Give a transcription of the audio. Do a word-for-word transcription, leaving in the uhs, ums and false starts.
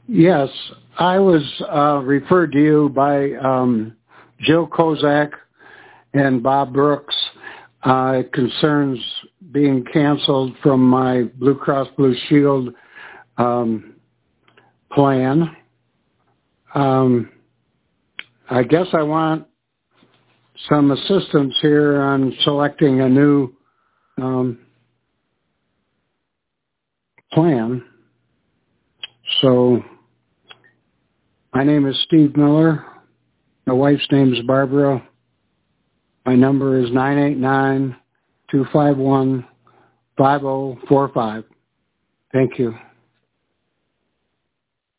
Yes, I was uh, referred to you by um, Joe Kozak and Bob Brooks. Uh, it concerns being canceled from my Blue Cross Blue Shield um, plan. Um, I guess I want some assistance here on selecting a new um, plan. So my name is Steve Miller. My wife's name is Barbara. My number is nine eight nine, two five one, five zero four five. Thank you.